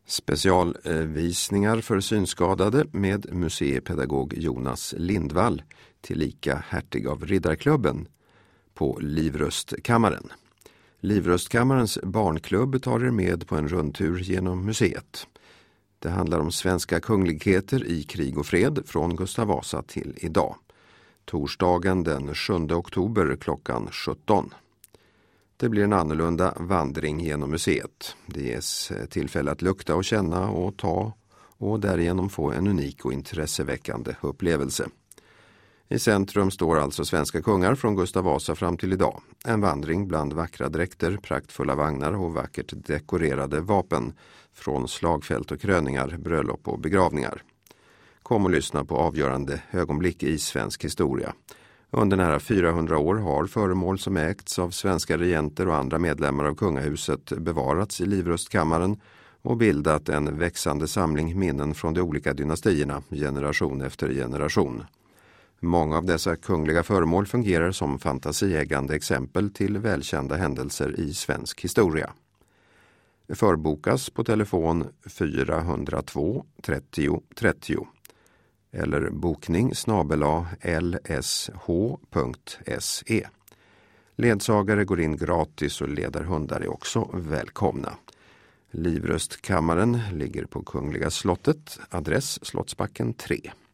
Specialvisningar för synskadade med museipedagog Jonas Lindvall, tillika hertig av Riddarklubben, på Livrustkammaren. Livrustkammarens barnklubb tar er med på en rundtur genom museet. Det handlar om svenska kungligheter i krig och fred från Gustav Vasa till idag. Torsdagen den 7 oktober klockan 17. Det blir en annorlunda vandring genom museet. Det ges tillfälle att lukta och känna och ta och därigenom få en unik och intresseväckande upplevelse. I centrum står alltså svenska kungar från Gustav Vasa fram till idag. En vandring bland vackra dräkter, praktfulla vagnar och vackert dekorerade vapen från slagfält och kröningar, bröllop och begravningar. Kom och lyssna på avgörande ögonblick i svensk historia. Under nära 400 år har föremål som ägts av svenska regenter och andra medlemmar av kungahuset bevarats i Livrustkammaren och bildat en växande samling minnen från de olika dynastierna, generation efter generation. Många av dessa kungliga föremål fungerar som fantasieggande exempel till välkända händelser i svensk historia. Förbokas på telefon 402 30 30 eller bokning@lsh.se. Ledsagare går in gratis och ledarhundar är också välkomna. Livrustkammaren ligger på Kungliga slottet, adress Slottsbacken 3.